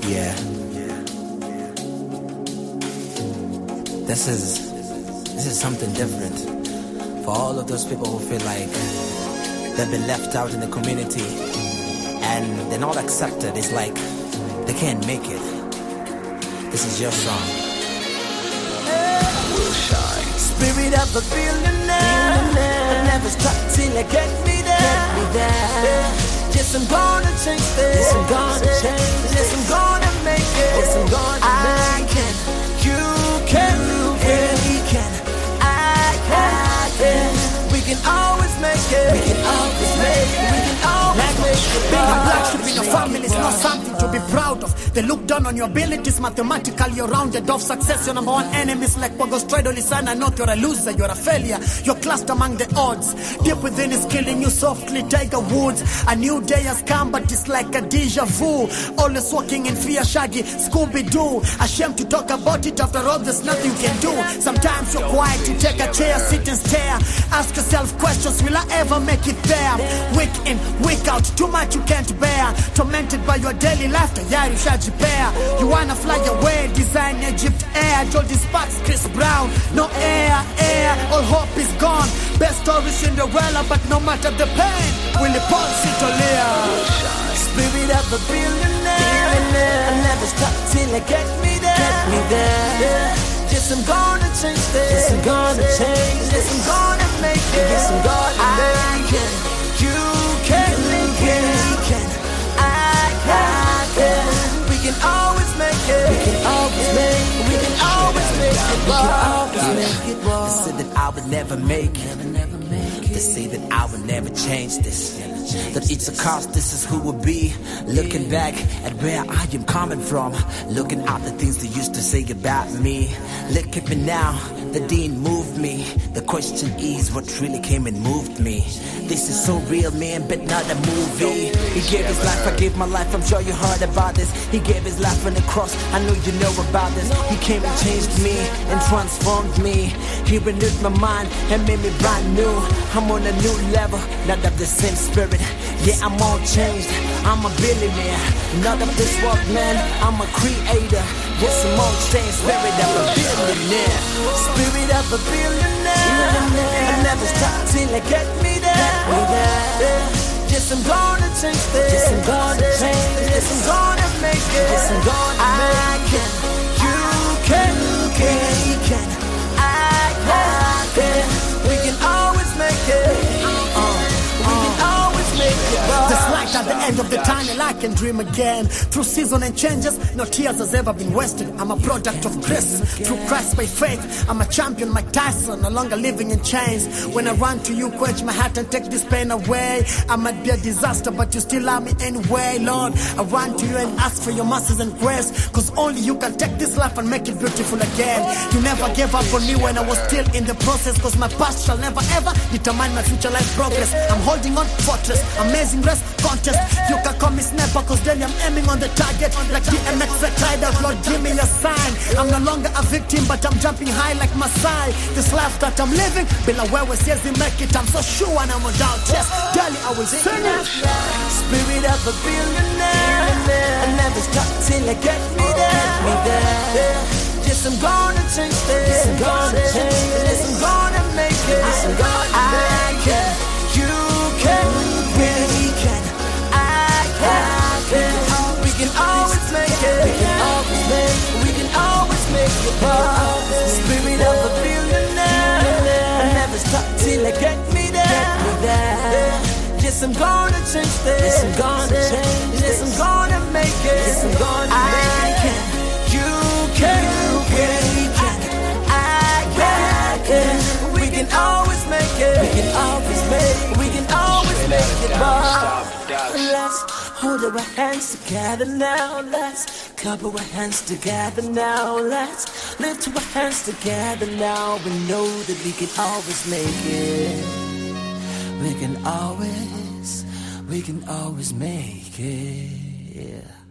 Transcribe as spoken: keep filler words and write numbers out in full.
Yeah. This is this is something different for all of those people who feel like they've been left out in the community and they're not accepted. It's like they can't make it. This is your song. Will shine. Spirit of a billionaire, billionaire. I never stop till I get me there. Get me there. Yes, I'm gonna change this. Yes, I'm gonna change this. Yes, I'm gonna make it. Yes, I'm gonna I make can. It. You can. You can. We can. I can. I can. We can always make it. We can always make it. We can always make it. Being a black sheep in your family is not something to be proud of. They look down on your abilities, mathematically you're rounded off. Success, your number one enemies like Wagostredo Lisana. Not you're a loser, you're a failure. You're classed among the odds. Deep within is killing you softly, Tiger Woods. A new day has come, but it's like a deja vu. Always walking in fear, Shaggy, Scooby-Doo. Ashamed to talk about it, after all there's nothing you can do. Sometimes you're quiet, you take a chair, sit and stare. Ask yourself questions, will I ever make it there? Week in, week out, too much you can't bear. Tormented by your daily laughter, yeah, you should prepare. You wanna fly away, design Egypt Air. Jody Sparks, Chris Brown, no air, air, all hope is gone. Best story Cinderella, but no matter the pain, Willie Paul Citolia. Spirit of a billionaire, billionaire. I never stop till I get me there. Get me there. Yeah. Yes, I'm gonna change this. Yes, I'm gonna change this. Yes, I'm gonna make it. Yes, I'm gonna make it. You can, you can, we can. I can, I can. We can always make it. We can always make it. We can always make it. We can always make it. They said that I would never make it. They say that I would never change this. That it's a cost, this is who will be. Looking back at where I am coming from, looking at the things they used to say about me. Look at me now, the dean moved me. The question is, what really came and moved me? This is so real, man, but not a movie. He gave his life, I gave my life, I'm sure you heard about this. He gave his life on the cross, I know you know about this. He came and changed me and transformed me. He renewed my mind and made me brand new. I'm on a new level, not of the same spirit. Yeah, I'm all changed, I'm a billionaire. Not of this world, man, I'm a creator. Yes, I'm all changed, spirit of a billionaire. Spirit of a billionaire, billionaire. I never stop till I get me there. Get me there. Yes, I'm gonna change this. Yes, I'm gonna change this. Yes, I'm gonna make it. Yes, I'm gonna make it. You can, you can, we can. I can, I can. We can always make it. This light at the end of the tunnel, I can dream again. Through season and changes, no tears has ever been wasted. I'm a product of grace, through Christ by faith. I'm a champion, Mike Tyson, no longer living in chains. When I run to you, quench my heart and take this pain away. I might be a disaster, but you still love me anyway, Lord. I run to you and ask for your mercies and grace, cause only you can take this life and make it beautiful again. You never gave up on me when I was still in the process, cause my past shall never ever determine my future life progress. I'm holding on, fortress, amazing race contest. You can call me sniper, cause daily I'm aiming on the target. Like D M X rider, Lord give me a sign. I'm no longer a victim, but I'm jumping high like Masai. This life that I'm living, Bill Awewe says we make it. I'm so sure and I'm without yes, daily I will sing it. Spirit of a billionaire, I never stop till I get me there. Get me there. Yes, I'm gonna change this. Yes, I'm gonna change this. Yes, I'm gonna make it. Yes, I'm gonna make it. You can, we can. I can, I can. We can always make it. We can always make it. We can always make it. Spirit of a billionaire, I never stop till I get me there. Get me there. Yes, I'm gonna change this. Yes, I'm gonna change this. Yes, I'm gonna make it. Yes, I'm gonna make it. You can, you can, we can. I can, I can. We can always make it. We can always make it. We can always make it. Let's hold our hands together now. Let's clap our hands together now. Let's lift our hands together now. We know that we can always make it. We can always, we can always make it. Yeah.